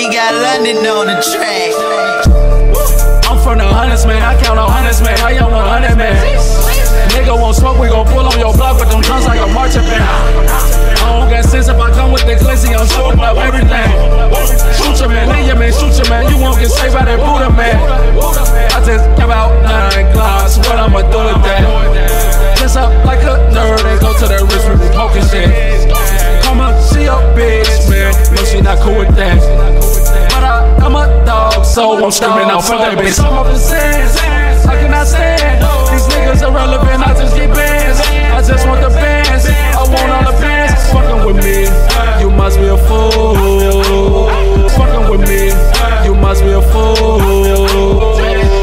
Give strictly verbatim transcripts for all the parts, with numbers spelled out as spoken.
We got London on the track. I'm from the hundreds, man. I count on hundreds, man. I am one hundred, man. Nigga won't smoke, we gon' pull on your block with them drums like a marching band. I don't got sense if I come with the glizzy, I'm shooting up everything. Shoot your man, leave your man, shoot your man. You won't get saved by that Buddha, man. I just give out nine glocks, what I'ma do with that? Dress up like a nerd and go to the rich people poking shit. Come on, she a bitch, man. No, she not cool with that. But I, I'm a dog, so I'm screaming out for that bitch. I'm up the sands, how can I stand? These niggas irrelevant, I just get bands. I just want the bands, I want all the bands. Fucking with me, you must be a fool. Fucking with me, you must be a fool.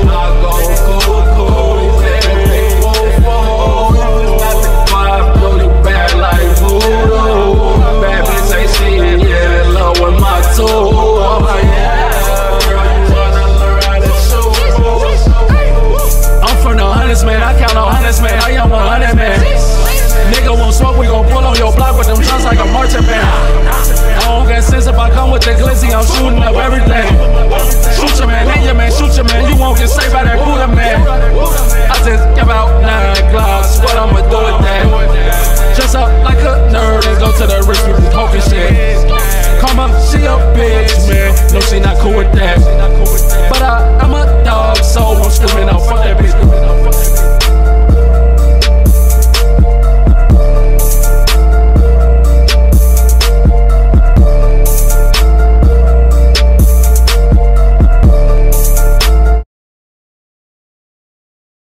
Man, I count on hundreds, man. I am one hundred, man. Nigga won't smoke, we gon' pull on your block with them drums like a marching band. I don't got sense if I come with the glizzy, I'm shooting up everything. Shoot your man, leave your man, shoot your man. You won't get saved by that Buddha, man. I just give out nine glocks, what I'ma do with that? Dress up like a nerd and go to the rich people poking shit. Come up, she a bitch, man. No, she not cool with that.